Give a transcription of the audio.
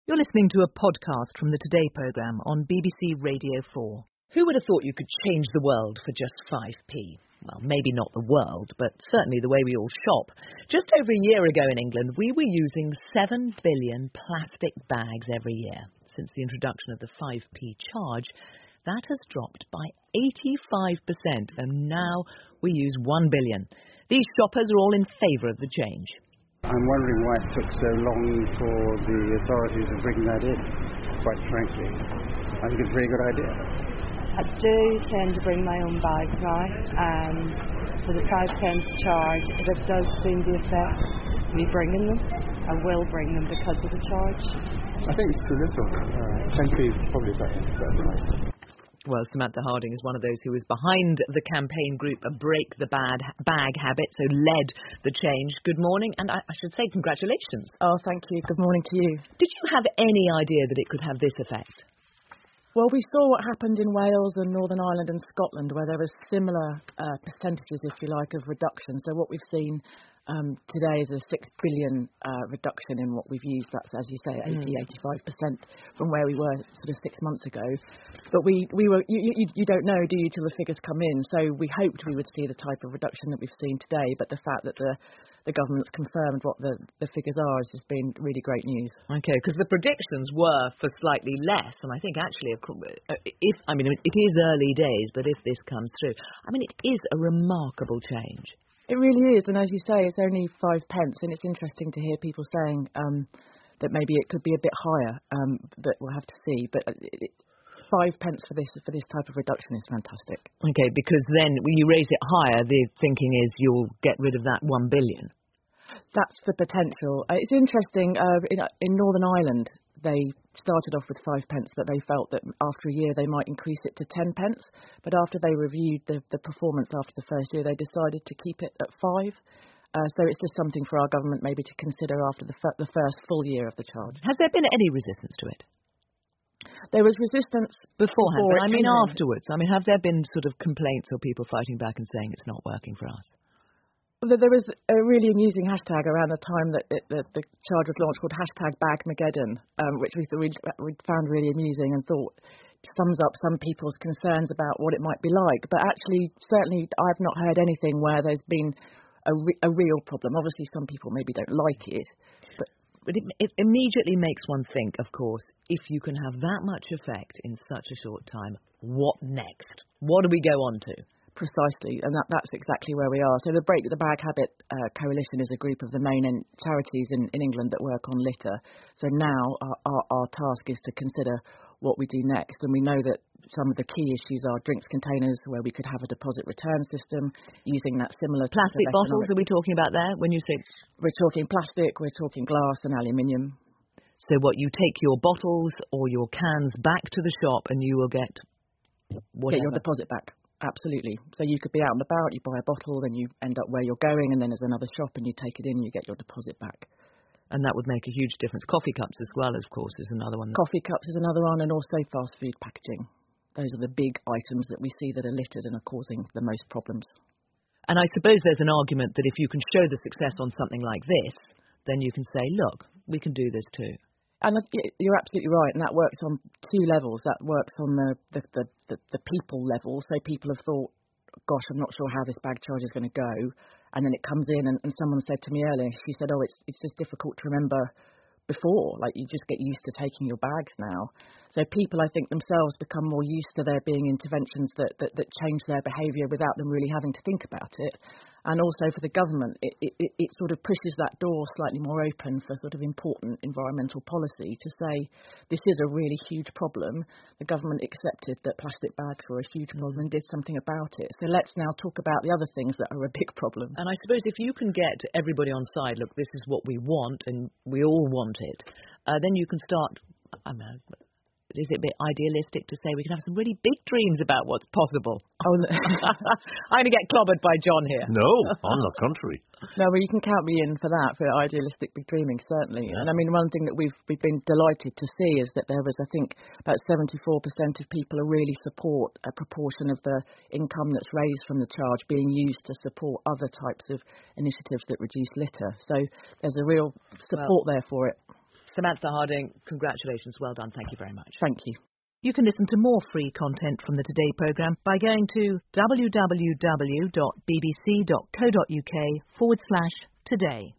You're listening to a podcast from the Today programme on BBC Radio 4. Who would have thought you could change the world for just 5p? Well, maybe not the world, but certainly the way we all shop. Just over a year ago in England, we were using 7 billion plastic bags every year. Since the introduction of the 5p charge, that has dropped by 85%, and now we use 1 billion. These shoppers are all in favour of the change. I'm wondering why it took so long for the authorities to bring that in, quite frankly. I think it's a very good idea. I do tend to bring my own bags now. For the 5p charge, it does seem to affect me bringing them. I will bring them because of the charge. I think it's too little. 10p is probably better price. Well, Samantha Harding is one of those who was behind the campaign group Break the Bag Habit, so led the change. Good morning, and I should say congratulations. Oh, thank you. Good morning to you. Did you have any idea that it could have this effect? Well, we saw what happened in Wales and Northern Ireland and Scotland, where there were similar percentages, if you like, of reduction. So what we've seen today is a 6 billion reduction in what we've used. That's, as you say, 85% from where we were sort of 6 months ago. But we were, you don't know, do you, till the figures come in. So we hoped we would see the type of reduction that we've seen today. But the fact that the government's confirmed what the figures are has just been really great news. Okay, because the predictions were for slightly less, and I think actually, it is early days, but if this comes through, it is a remarkable change. It really is, and as you say, it's only 5p, and it's interesting to hear people saying that maybe it could be a bit higher, but we'll have to see. But 5p for this type of reduction is fantastic. Okay, because then when you raise it higher, the thinking is you'll get rid of that 1 billion. That's the potential. It's interesting, in Northern Ireland, they started off with 5p, but they felt that after a year they might increase it to 10p. But after they reviewed the performance after the first year, they decided to keep it at 5. So it's just something for our government maybe to consider after the first full year of the charge. Has there been any resistance to it? There was resistance beforehand, but afterwards. Have there been sort of complaints or people fighting back and saying it's not working for us? There was a really amusing hashtag around the time that the charge was launched called #BagMageddon, which we found really amusing and thought sums up some people's concerns about what it might be like. But actually, certainly, I've not heard anything where there's been a real problem. Obviously, some people maybe don't like it, but it immediately makes one think, of course, if you can have that much effect in such a short time, what next? What do we go on to? Precisely, and that's exactly where we are. So the Break the Bag Habit Coalition is a group of the main charities in England that work on litter. So now our task is to consider what we do next, and we know that some of the key issues are drinks containers, where we could have a deposit return system using that similar plastic bottles. Are we talking about there when you say? We're talking plastic, we're talking glass and aluminium. So what, you take your bottles or your cans back to the shop and you will get whatever? Get your deposit back. Absolutely. So you could be out and about, you buy a bottle, then you end up where you're going, and then there's another shop and you take it in, you get your deposit back. And that would make a huge difference. Coffee cups as well, of course, is another one. Coffee cups is another one, and also fast food packaging. Those are the big items that we see that are littered and are causing the most problems. And I suppose there's an argument that if you can show the success on something like this, then you can say, look, we can do this too. And you're absolutely right, and that works on two levels. That works on the people level. So people have thought, gosh, I'm not sure how this bag charge is going to go. And then it comes in, and someone said to me earlier, she said, it's just difficult to remember before. Like, you just get used to taking your bags now. So people, I think, themselves become more used to there being interventions that change their behaviour without them really having to think about it. And also for the government, it sort of pushes that door slightly more open for sort of important environmental policy to say, this is a really huge problem. The government accepted that plastic bags were a huge problem and did something about it. So let's now talk about the other things that are a big problem. And I suppose if you can get everybody on side, look, this is what we want and we all want it, then you can start, I don't know, is it a bit idealistic to say we can have some really big dreams about what's possible? Oh, I'm going to get clobbered by John here. No, on the contrary. No, well, you can count me in for that, for idealistic big dreaming, certainly. Yeah. And one thing that we've been delighted to see is that there was, I think, about 74% of people who really support a proportion of the income that's raised from the charge being used to support other types of initiatives that reduce litter. So there's a real support there for it. Samantha Harding, congratulations. Well done. Thank you very much. Thank you. You can listen to more free content from the Today programme by going to www.bbc.co.uk/today.